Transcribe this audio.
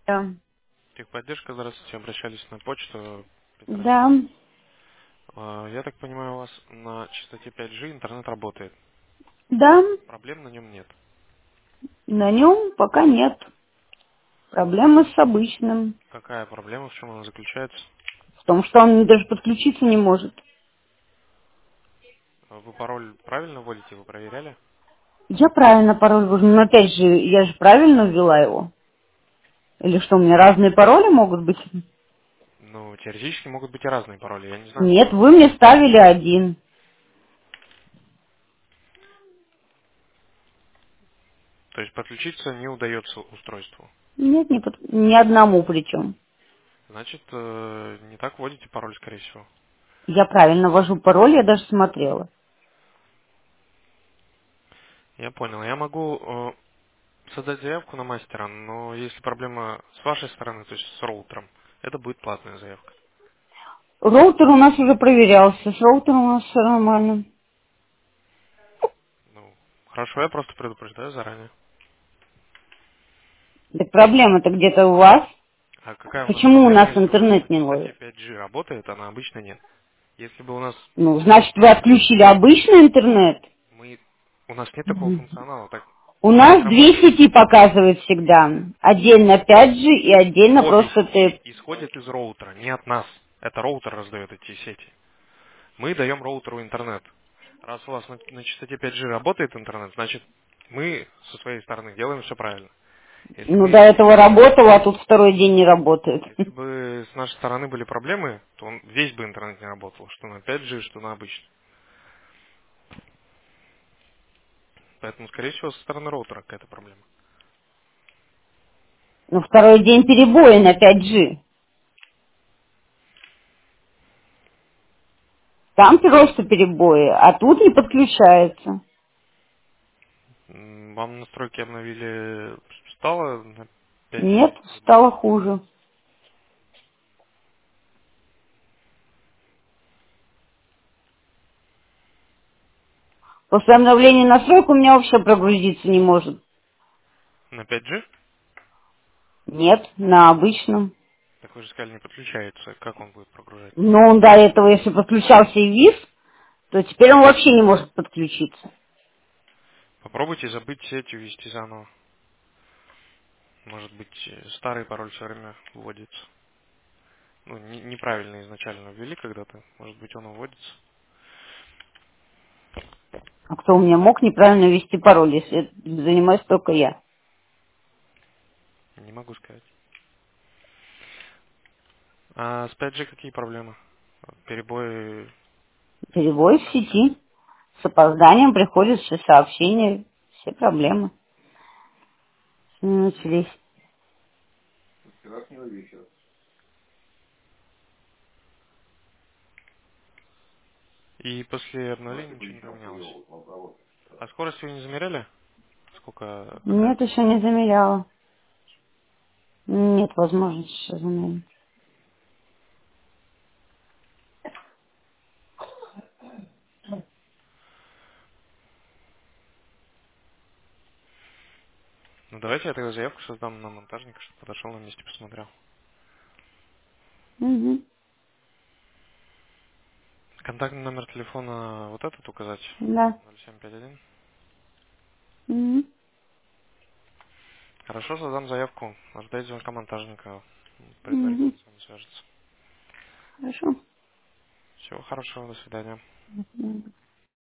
Да. Техподдержка, здравствуйте, обращались на почту Петросян. Да. Я так понимаю, у вас на частоте 5G интернет работает. Да. Проблем на нем нет. На нем пока нет. Проблемы с обычным. Какая проблема, в чем она заключается? В том, что он даже подключиться не может. Вы пароль правильно вводите, вы проверяли? Я правильно пароль ввожу, но опять же, я же правильно ввела его. Или что, у меня разные пароли могут быть? Ну, теоретически могут быть и разные пароли, я не знаю. Нет, вы мне ставили один. То есть подключиться не удается устройству. Нет, ни одному причем. Значит, не так вводите пароль, скорее всего. Я правильно ввожу пароль, я даже смотрела. Я понял. Я могу создать заявку на мастера, но если проблема с вашей стороны, то есть с роутером, это будет платная заявка. Роутер у нас уже проверялся. С роутером у нас все нормально. Ну, хорошо, я просто предупреждаю заранее. Так проблема-то где-то у вас. А какая у нас Почему у проблема, нас если у нас на интернет не частоте ловит? 5G работает, а на обычно нет? Если бы у нас Ну, значит, вы отключили обычный интернет? мы у нас нет такого Мгм. функционала, У так не нас две работает. сети показывает всегда. Отдельно 5G и отдельно Обе просто сети ты... исходят из роутера, не от нас. Это роутер раздает эти сети. Мы даем роутеру интернет. Раз у вас на частоте 5G работает интернет, значит мы со своей стороны делаем все правильно. Если Ну, бы до этого работало, а тут второй день не работает. Если бы с нашей стороны были проблемы, то он весь бы интернет не работал, что на 5G, что на обычный. Поэтому, скорее всего, со стороны роутера какая-то проблема. Ну, второй день перебоя на 5G. Там просто перебои, а тут не подключается. Вам настройки обновили, стало на 5G Нет, без перебоев? стало хуже. После обновления настроек у меня вообще прогрузиться не может. На 5G? Нет, на обычном. Так вы же сказали, не подключается. Как он будет прогружать? Но он до этого, если подключался и вис, то теперь он вообще не может подключиться. Попробуйте забыть сеть и ввести заново. Может быть, старый пароль все время вводится. Ну, неправильно изначально ввели когда-то. Может быть, он вводится. А кто у меня мог неправильно ввести пароль, если этим занимаюсь только я? Не могу сказать. А с 5G какие проблемы? Перебои Перебой в каждый раз? сети. С опозданием приходят все сообщения, все проблемы начались. И после обновления ничего не поменялось. А скорость вы не замеряли? Сколько, какая Нет, там? еще не замеряла. Нет возможности сейчас замерить. Ну давайте я тогда заявку создам на монтажника, чтобы подошел на месте посмотрел. Угу. Контактный номер телефона вот этот указать? Да. 0751. Угу. Хорошо, создам заявку. Ожидайте звонка монтажника. Угу. Предварительно с вами свяжется. Хорошо. Всего хорошего, до свидания. Мгм.